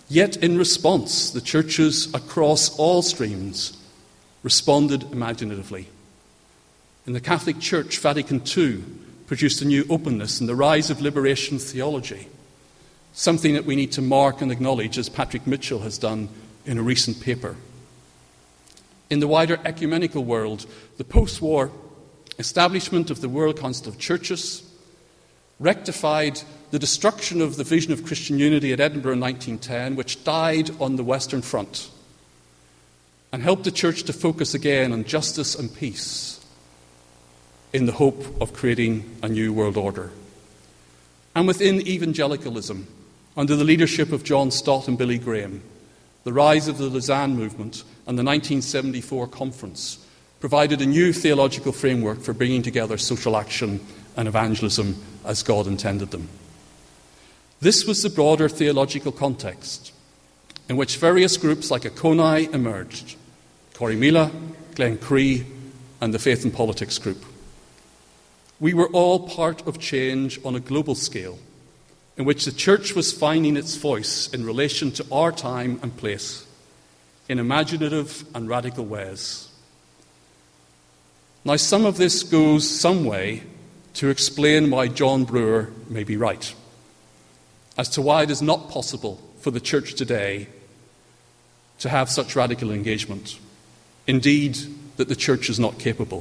Yet in response, the churches across all streams responded imaginatively. In the Catholic Church, Vatican II produced a new openness in the rise of liberation theology, something that we need to mark and acknowledge, as Patrick Mitchell has done in a recent paper. In the wider ecumenical world, the post-war establishment of the World Council of Churches rectified the destruction of the vision of Christian unity at Edinburgh in 1910, which died on the Western Front, and helped the Church to focus again on justice and peace in the hope of creating a new world order. And within evangelicalism, under the leadership of John Stott and Billy Graham, the rise of the Lausanne movement and the 1974 conference provided a new theological framework for bringing together social action and evangelism as God intended them. This was the broader theological context in which various groups like Iconi emerged: Corrymeela, Glen Cree, and the Faith and Politics group. We were all part of change on a global scale, in which the Church was finding its voice in relation to our time and place, in imaginative and radical ways. Now, some of this goes some way to explain why John Brewer may be right, as to why it is not possible for the Church today to have such radical engagement. Indeed, that the Church is not capable.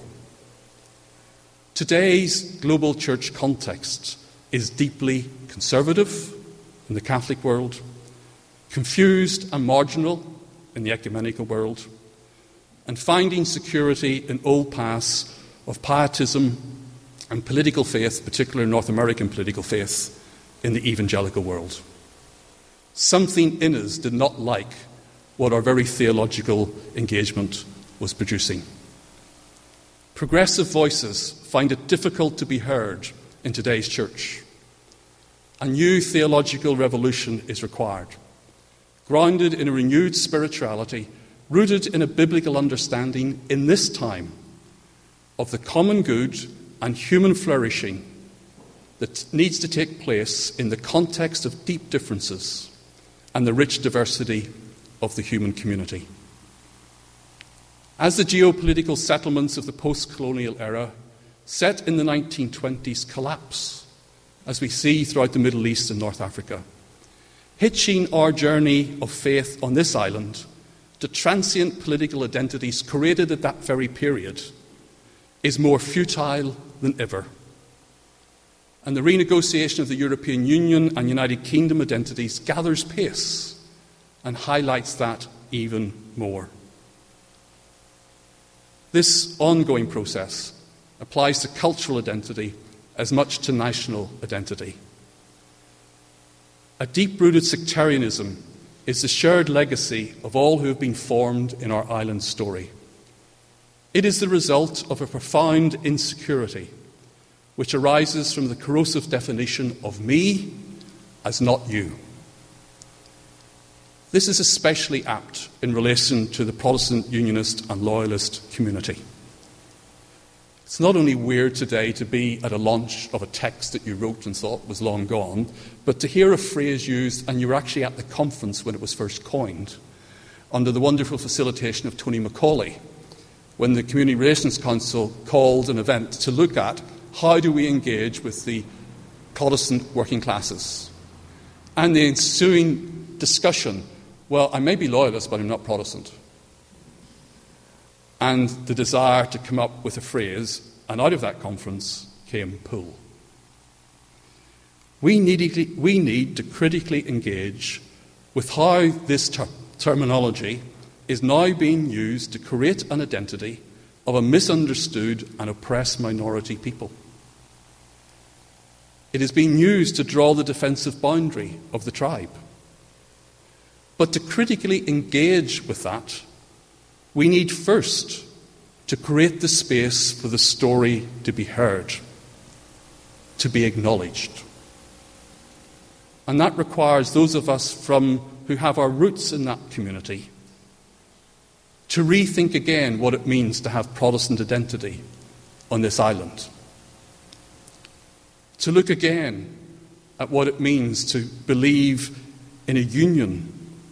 Today's global Church context is deeply conservative in the Catholic world, confused and marginal in the ecumenical world, and finding security in old paths of pietism and political faith, particularly North American political faith, in the evangelical world. Something in us did not like what our very theological engagement was producing. Progressive voices find it difficult to be heard in today's Church. A new theological revolution is required, grounded in a renewed spirituality, rooted in a biblical understanding in this time of the common good and human flourishing that needs to take place in the context of deep differences and the rich diversity of the human community. As the geopolitical settlements of the post-colonial era set in the 1920s collapse, as we see throughout the Middle East and North Africa, hitching our journey of faith on this island to transient political identities created at that very period is more futile than ever. And the renegotiation of the European Union and United Kingdom identities gathers pace and highlights that even more. This ongoing process applies to cultural identity as much to national identity. A deep-rooted sectarianism is the shared legacy of all who have been formed in our island story. It is the result of a profound insecurity which arises from the corrosive definition of me as not you. This is especially apt in relation to the Protestant Unionist and Loyalist community. It's not only weird today to be at a launch of a text that you wrote and thought was long gone, but to hear a phrase used and you were actually at the conference when it was first coined, under the wonderful facilitation of Tony Macaulay, when the Community Relations Council called an event to look at how do we engage with the Protestant working classes. And the ensuing discussion, well, I may be loyalist, but I'm not Protestant. And the desire to come up with a phrase, and out of that conference came pull. We need to critically engage with how this terminology is now being used to create an identity of a misunderstood and oppressed minority people. It is being used to draw the defensive boundary of the tribe. But to critically engage with that, we need first to create the space for the story to be heard, to be acknowledged. And that requires those of us who have our roots in that community to rethink again what it means to have Protestant identity on this island. To look again at what it means to believe in a union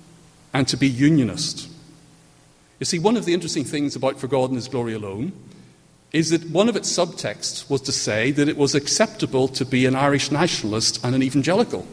and to be unionist. You see, one of the interesting things about For God in His Glory Alone is that one of its subtexts was to say that it was acceptable to be an Irish nationalist and an evangelical.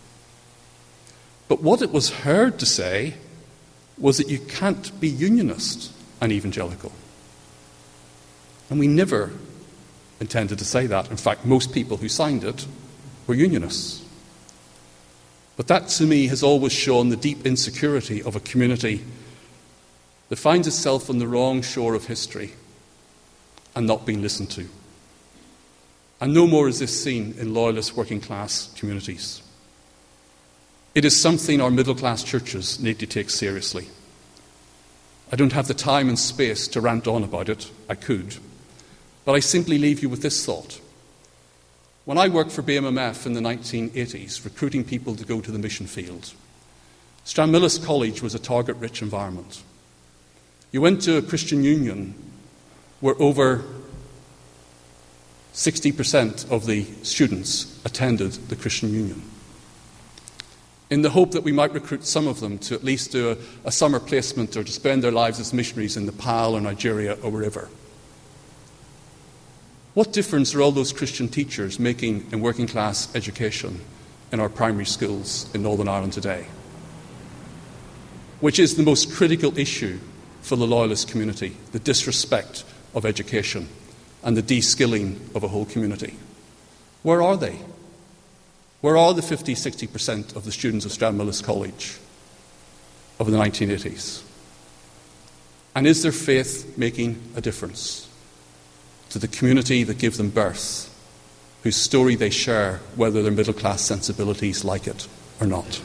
But what it was heard to say was that you can't be unionist and evangelical. And we never intended to say that. In fact, most people who signed it were unionists. But that, to me, has always shown the deep insecurity of a community that finds itself on the wrong shore of history and not being listened to. And no more is this seen in loyalist working class communities. It is something our middle class churches need to take seriously. I don't have the time and space to rant on about it. I could. But I simply leave you with this thought. When I worked for BMMF in the 1980s, recruiting people to go to the mission field, Stranmillis College was a target-rich environment. You went to a Christian union where over 60% of the students attended the Christian union, in the hope that we might recruit some of them to at least do a summer placement or to spend their lives as missionaries in Nepal or Nigeria or wherever. What difference are all those Christian teachers making in working class education in our primary schools in Northern Ireland today? Which is the most critical issue for the loyalist community, the disrespect of education and the de-skilling of a whole community. Where are they? Where are the 50-60% of the students of Stranmillis College of the 1980s? And is their faith making a difference to the community that gave them birth, whose story they share, whether their middle-class sensibilities like it or not?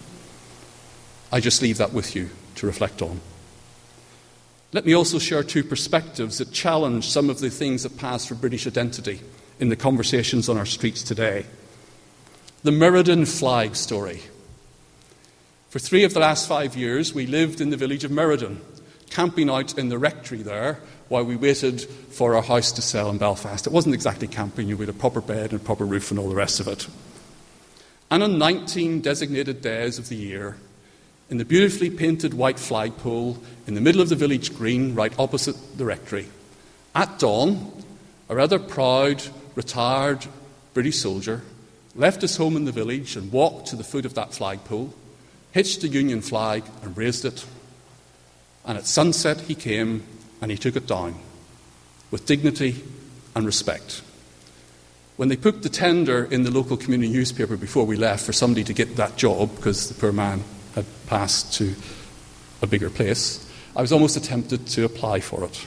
I just leave that with you to reflect on. Let me also share two perspectives that challenge some of the things that pass for British identity in the conversations on our streets today. The Merredin flag story. For 3 of the last 5 years, we lived in the village of Merredin, camping out in the rectory there while we waited for our house to sell in Belfast. It wasn't exactly camping, you had a proper bed and a proper roof and all the rest of it. And on 19 designated days of the year, in the beautifully painted white flagpole in the middle of the village green, right opposite the rectory, at dawn, a rather proud, retired British soldier left his home in the village and walked to the foot of that flagpole, hitched the Union flag and raised it. And at sunset he came and he took it down with dignity and respect. When they put the tender in the local community newspaper before we left for somebody to get that job, because the poor man had passed to a bigger place, I was almost tempted to apply for it.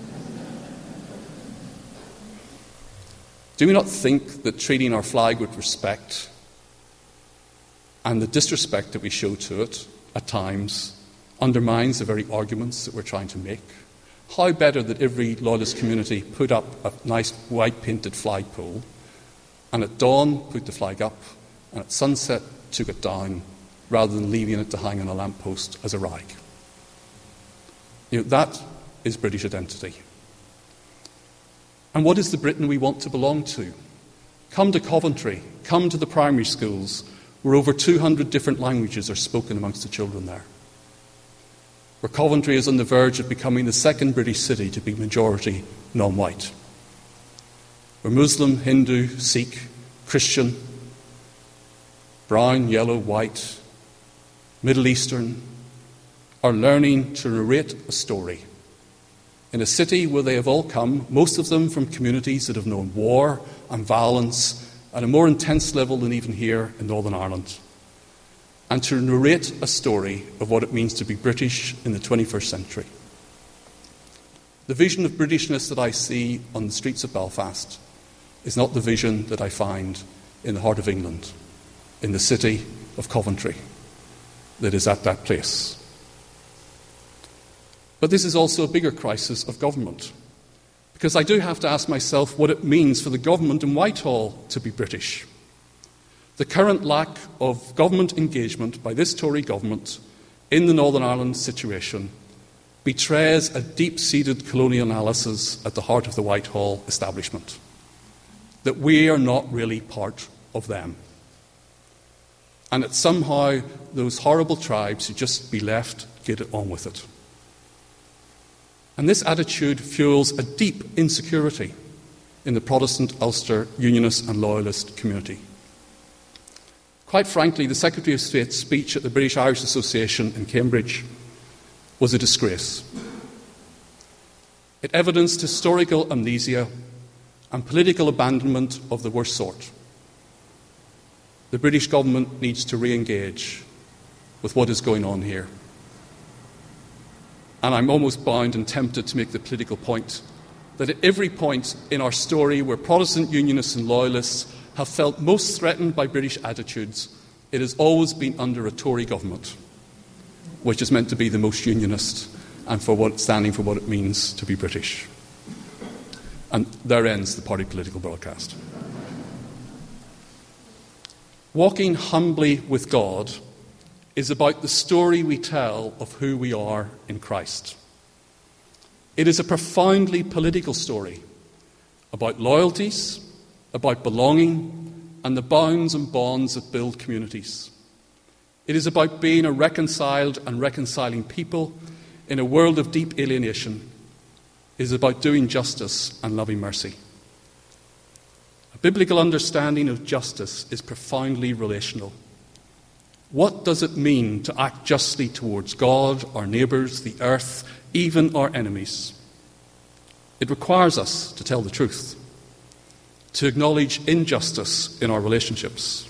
Do we not think that treating our flag with respect and the disrespect that we show to it at times undermines the very arguments that we're trying to make? How better that every loyalist community put up a nice white painted flagpole and at dawn put the flag up and at sunset took it down rather than leaving it to hang on a lamppost as a rag. That is British identity. And what is the Britain we want to belong to? Come to Coventry, come to the primary schools where over 200 different languages are spoken amongst the children there. Where Coventry is on the verge of becoming the second British city to be majority non-white. Where Muslim, Hindu, Sikh, Christian, brown, yellow, white, Middle Eastern are learning to narrate a story in a city where they have all come, most of them from communities that have known war and violence at a more intense level than even here in Northern Ireland, and to narrate a story of what it means to be British in the 21st century. The vision of Britishness that I see on the streets of Belfast is not the vision that I find in the heart of England, in the city of Coventry, that is at that place. But this is also a bigger crisis of government, because I do have to ask myself what it means for the government in Whitehall to be British. The current lack of government engagement by this Tory government in the Northern Ireland situation betrays a deep-seated colonial analysis at the heart of the Whitehall establishment, that we are not really part of them. and that somehow those horrible tribes should just be left get it on with it. And this attitude fuels a deep insecurity in the Protestant Ulster Unionist and Loyalist community. Quite frankly, the Secretary of State's speech at the British Irish Association in Cambridge was a disgrace. It evidenced historical amnesia and political abandonment of the worst sort. The British government needs to re-engage with what is going on here. And I'm almost bound and tempted to make the political point that at every point in our story where Protestant Unionists and Loyalists have felt most threatened by British attitudes, it has always been under a Tory government, which is meant to be the most unionist and standing for what it means to be British. And there ends the party political broadcast. Walking humbly with God is about the story we tell of who we are in Christ. It is a profoundly political story about loyalties, about belonging, and the bounds and bonds that build communities. It is about being a reconciled and reconciling people in a world of deep alienation. It is about doing justice and loving mercy. A biblical understanding of justice is profoundly relational. What does it mean to act justly towards God, our neighbours, the earth, even our enemies? It requires us to tell the truth, to acknowledge injustice in our relationships.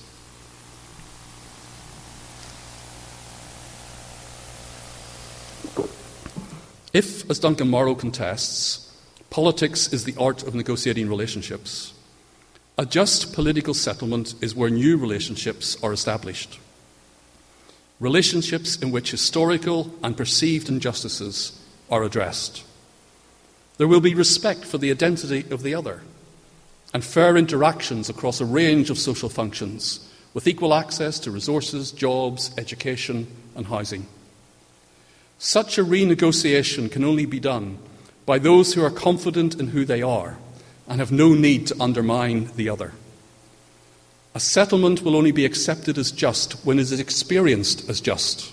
If, as Duncan Morrow contests, politics is the art of negotiating relationships, a just political settlement is where new relationships are established. Relationships in which historical and perceived injustices are addressed. There will be respect for the identity of the other and fair interactions across a range of social functions with equal access to resources, jobs, education and housing. Such a renegotiation can only be done by those who are confident in who they are and have no need to undermine the other. A settlement will only be accepted as just when it is experienced as just.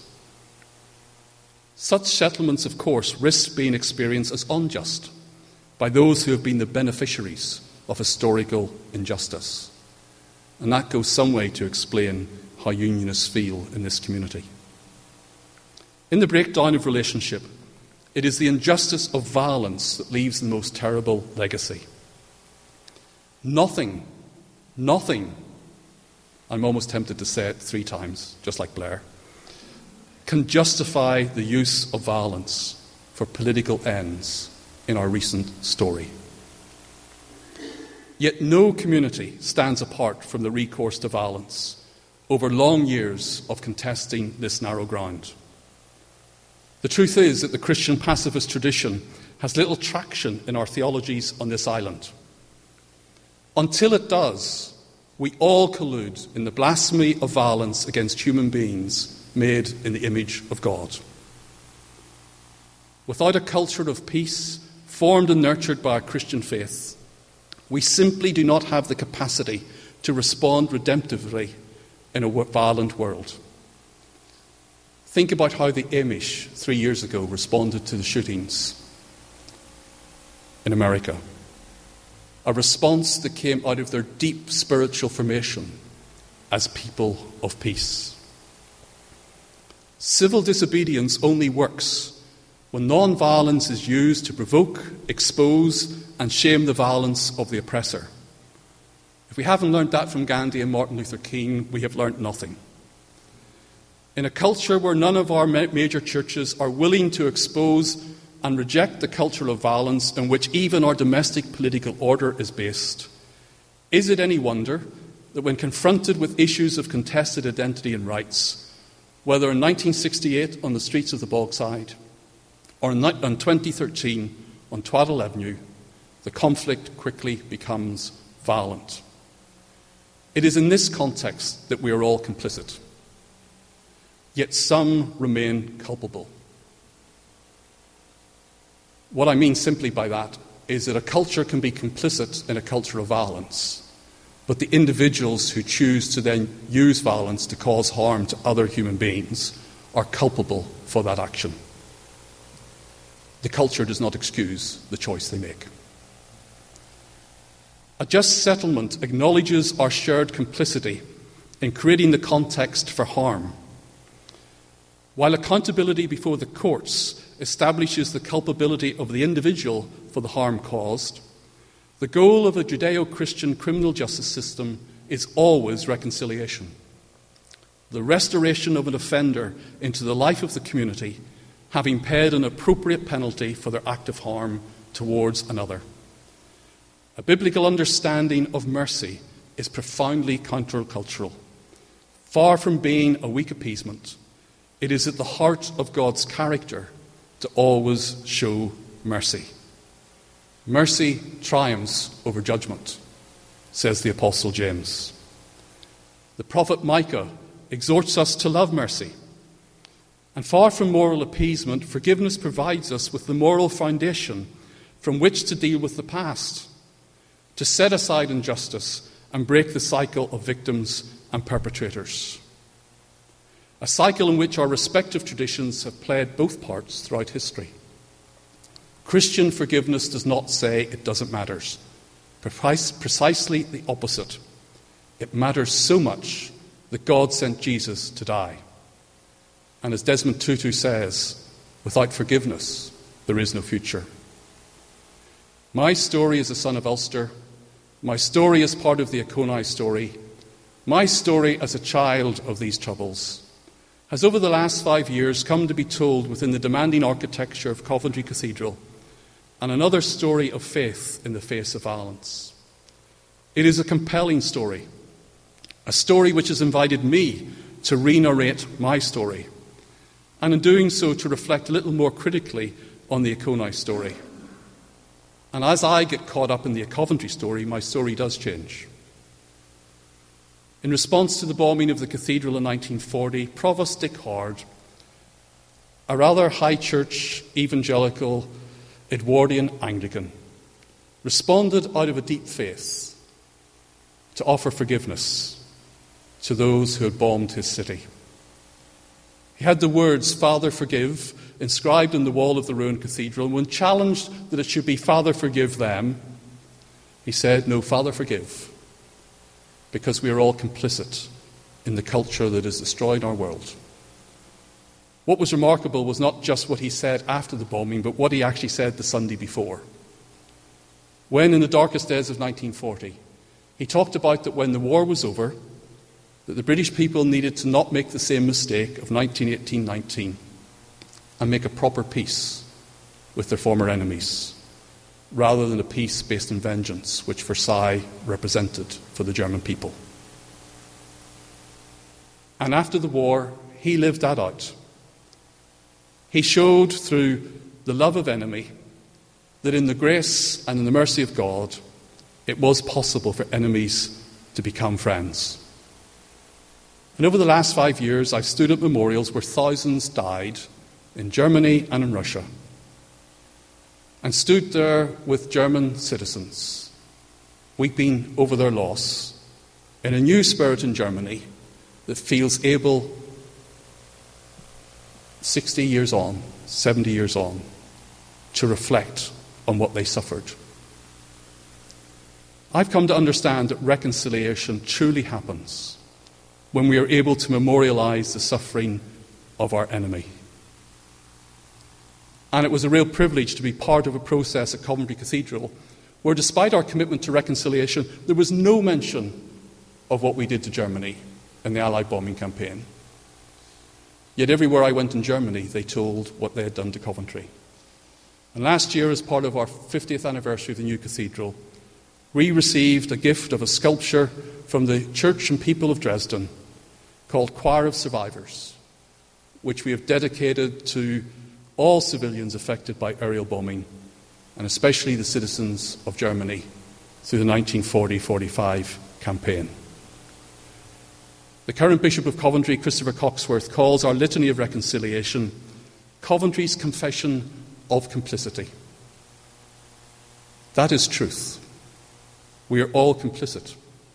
Such settlements, of course, risk being experienced as unjust by those who have been the beneficiaries of historical injustice. And that goes some way to explain how unionists feel in this community. In the breakdown of relationship, it is the injustice of violence that leaves the most terrible legacy. Nothing, I'm almost tempted to say it 3 times, just like Blair, can justify the use of violence for political ends in our recent story. Yet no community stands apart from the recourse to violence over long years of contesting this narrow ground. The truth is that the Christian pacifist tradition has little traction in our theologies on this island. Until it does, we all collude in the blasphemy of violence against human beings made in the image of God. Without a culture of peace, formed and nurtured by our Christian faith, we simply do not have the capacity to respond redemptively in a violent world. Think about how the Amish 3 years ago responded to the shootings in America. A response that came out of their deep spiritual formation as people of peace. Civil disobedience only works when non-violence is used to provoke, expose, and shame the violence of the oppressor. If we haven't learned that from Gandhi and Martin Luther King, we have learned nothing. In a culture where none of our major churches are willing to expose and reject the culture of violence in which even our domestic political order is based, is it any wonder that when confronted with issues of contested identity and rights, whether in 1968 on the streets of the Bogside or in 2013 on Twaddle Avenue, the conflict quickly becomes violent? It is in this context that we are all complicit. Yet some remain culpable. What I mean simply by that is that a culture can be complicit in a culture of violence, but the individuals who choose to then use violence to cause harm to other human beings are culpable for that action. The culture does not excuse the choice they make. A just settlement acknowledges our shared complicity in creating the context for harm, while accountability before the courts establishes the culpability of the individual for the harm caused. The goal of a Judeo-Christian criminal justice system is always reconciliation, the restoration of an offender into the life of the community, having paid an appropriate penalty for their act of harm towards another. A biblical understanding of mercy is profoundly countercultural. Far from being a weak appeasement, it is at the heart of God's character to always show mercy. Mercy triumphs over judgment, says the Apostle James. The prophet Micah exhorts us to love mercy. And far from moral appeasement, forgiveness provides us with the moral foundation from which to deal with the past, to set aside injustice and break the cycle of victims and perpetrators. A cycle in which our respective traditions have played both parts throughout history. Christian forgiveness does not say it doesn't matter. Precisely the opposite. It matters so much that God sent Jesus to die. And as Desmond Tutu says, without forgiveness, there is no future. My story as a son of Ulster, my story as part of the Iconi story, my story as a child of these troubles, has over the last 5 years come to be told within the demanding architecture of Coventry Cathedral, and another story of faith in the face of violence. It is a compelling story, a story which has invited me to re-narrate my story, and in doing so to reflect a little more critically on the Iconi story. And as I get caught up in the Coventry story, my story does change. In response to the bombing of the cathedral in 1940, Provost Dick Hard, a rather high church evangelical Edwardian Anglican, responded out of a deep faith to offer forgiveness to those who had bombed his city. He had the words, "Father, forgive," inscribed on the wall of the ruined cathedral. And when challenged that it should be, "Father, forgive them," he said, "No, Father, forgive, because we are all complicit in the culture that has destroyed our world." What was remarkable was not just what he said after the bombing, but what he actually said the Sunday before. When, in the darkest days of 1940, he talked about that when the war was over, that the British people needed to not make the same mistake of 1918-19 and make a proper peace with their former enemies, rather than a peace based on vengeance, which Versailles represented for the German people. And after the war, he lived that out. He showed through the love of enemy that in the grace and in the mercy of God, it was possible for enemies to become friends. And over the last 5 years, I've stood at memorials where thousands died in Germany and in Russia, and stood there with German citizens, weeping over their loss, in a new spirit in Germany that feels able, 60 years on, 70 years on, to reflect on what they suffered. I've come to understand that reconciliation truly happens when we are able to memorialize the suffering of our enemy. And it was a real privilege to be part of a process at Coventry Cathedral where, despite our commitment to reconciliation, there was no mention of what we did to Germany in the Allied bombing campaign. Yet everywhere I went in Germany, they told what they had done to Coventry. And last year, as part of our 50th anniversary of the new cathedral, we received a gift of a sculpture from the church and people of Dresden called Choir of Survivors, which we have dedicated to all civilians affected by aerial bombing, and especially the citizens of Germany through the 1940-45 campaign. The current Bishop of Coventry, Christopher Coxworth, calls our Litany of Reconciliation Coventry's Confession of Complicity. That is truth. We are all complicit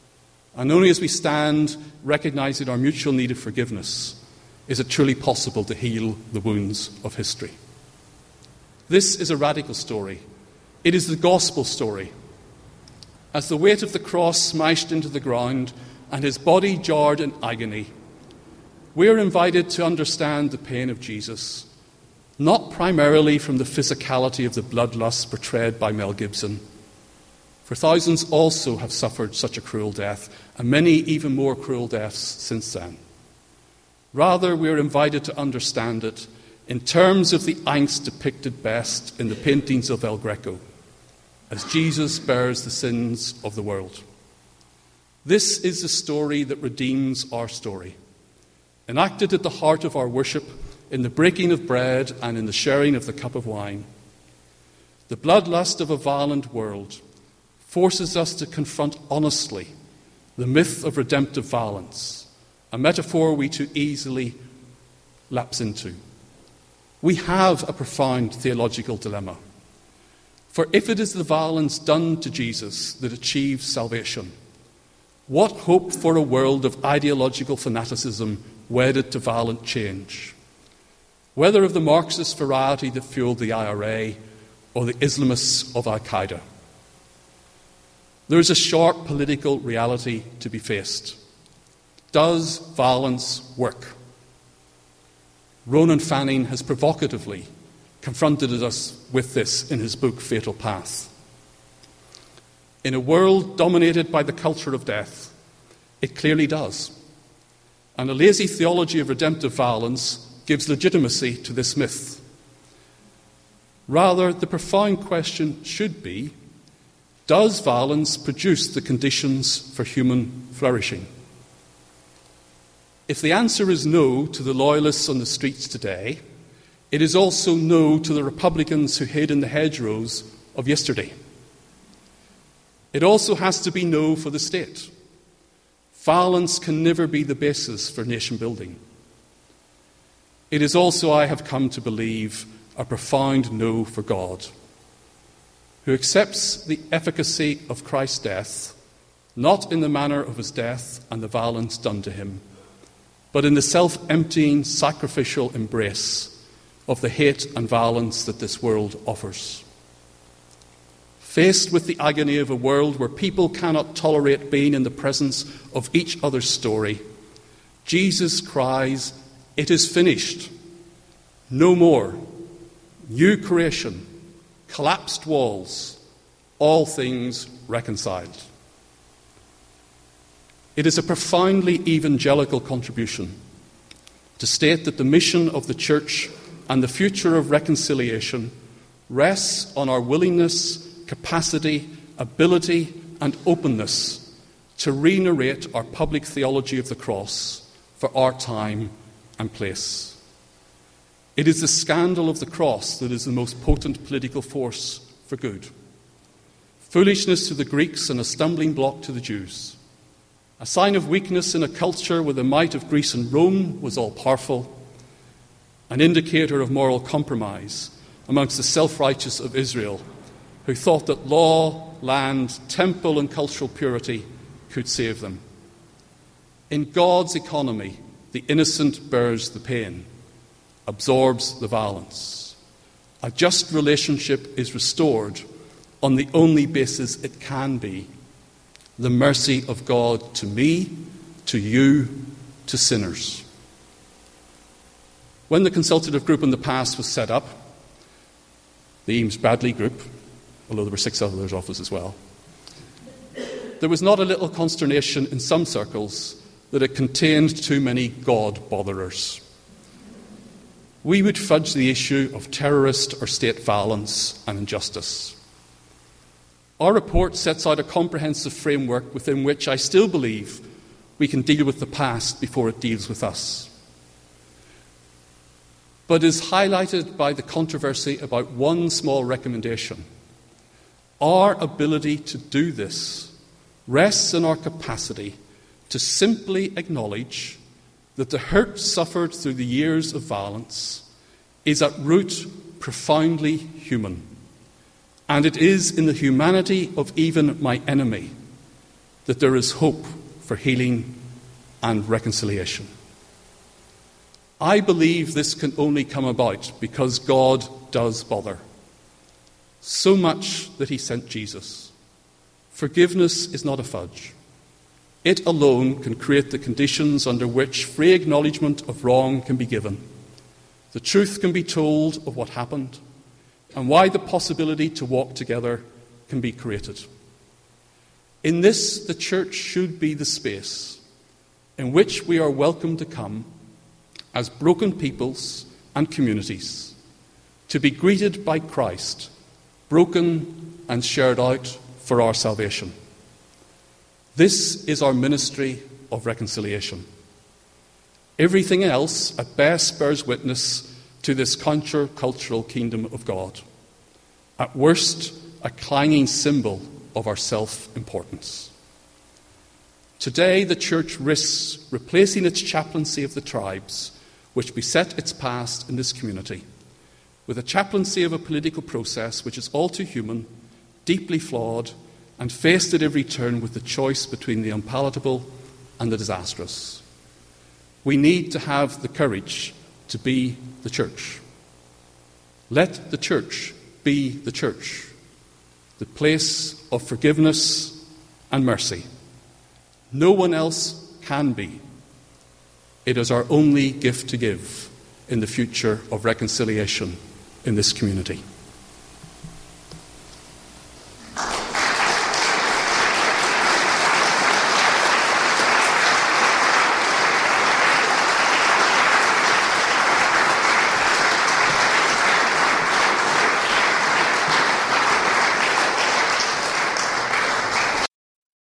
And only as we stand recognizing our mutual need of forgiveness is it truly possible to heal the wounds of history. This is a radical story. It is the gospel story. As the weight of the cross smashed into the ground and his body jarred in agony, we are invited to understand the pain of Jesus, not primarily from the physicality of the bloodlust portrayed by Mel Gibson. For thousands also have suffered such a cruel death, and many even more cruel deaths since then. Rather, we are invited to understand it in terms of the angst depicted best in the paintings of El Greco, as Jesus bears the sins of the world. This is the story that redeems our story, enacted at the heart of our worship in the breaking of bread and in the sharing of the cup of wine. The bloodlust of a violent world forces us to confront honestly the myth of redemptive violence, a metaphor we too easily lapse into. We have a profound theological dilemma. For if it is the violence done to Jesus that achieves salvation, what hope for a world of ideological fanaticism wedded to violent change? Whether of the Marxist variety that fueled the IRA or the Islamists of Al-Qaeda. There is a sharp political reality to be faced. Does violence work? Ronan Fanning has provocatively confronted us with this in his book Fatal Path. In a world dominated by the culture of death, it clearly does. And a lazy theology of redemptive violence gives legitimacy to this myth. Rather, the profound question should be, does violence produce the conditions for human flourishing? If the answer is no to the loyalists on the streets today, it is also no to the Republicans who hid in the hedgerows of yesterday. It also has to be no for the state. Violence can never be the basis for nation building. It is also, I have come to believe, a profound no for God, who accepts the efficacy of Christ's death, not in the manner of his death and the violence done to him, but in the self-emptying, sacrificial embrace of the hate and violence that this world offers. Faced with the agony of a world where people cannot tolerate being in the presence of each other's story, Jesus cries, "It is finished. No more. New creation. Collapsed walls. All things reconciled." It is a profoundly evangelical contribution to state that the mission of the church and the future of reconciliation rests on our willingness, capacity, ability, and openness to re-narrate our public theology of the cross for our time and place. It is the scandal of the cross that is the most potent political force for good. Foolishness to the Greeks and a stumbling block to the Jews. A sign of weakness in a culture where the might of Greece and Rome was all-powerful. An indicator of moral compromise amongst the self-righteous of Israel, who thought that law, land, temple, and cultural purity could save them. In God's economy, the innocent bears the pain, absorbs the violence. A just relationship is restored on the only basis it can be, the mercy of God to me, to you, to sinners. When the consultative group in the past was set up, the Eames Bradley group, although there were 6 others of us as well, there was not a little consternation in some circles that it contained too many God-botherers. We would fudge the issue of terrorist or state violence and injustice. Our report sets out a comprehensive framework within which I still believe we can deal with the past before it deals with us, but is highlighted by the controversy about one small recommendation. Our ability to do this rests in our capacity to simply acknowledge that the hurt suffered through the years of violence is at root profoundly human. And it is in the humanity of even my enemy that there is hope for healing and reconciliation. I believe this can only come about because God does bother. So much that he sent Jesus. Forgiveness is not a fudge. It alone can create the conditions under which free acknowledgement of wrong can be given. The truth can be told of what happened, and why the possibility to walk together can be created. In this, the church should be the space in which we are welcome to come as broken peoples and communities, to be greeted by Christ, broken and shared out for our salvation. This is our ministry of reconciliation. Everything else at best bears witness to this counter-cultural kingdom of God. At worst, a clanging symbol of our self-importance. Today, the church risks replacing its chaplaincy of the tribes, which beset its past in this community, with a chaplaincy of a political process which is all too human, deeply flawed, and faced at every turn with the choice between the unpalatable and the disastrous. We need to have the courage to be the church. Let the church be the church, the place of forgiveness and mercy. No one else can be. It is our only gift to give in the future of reconciliation in this community.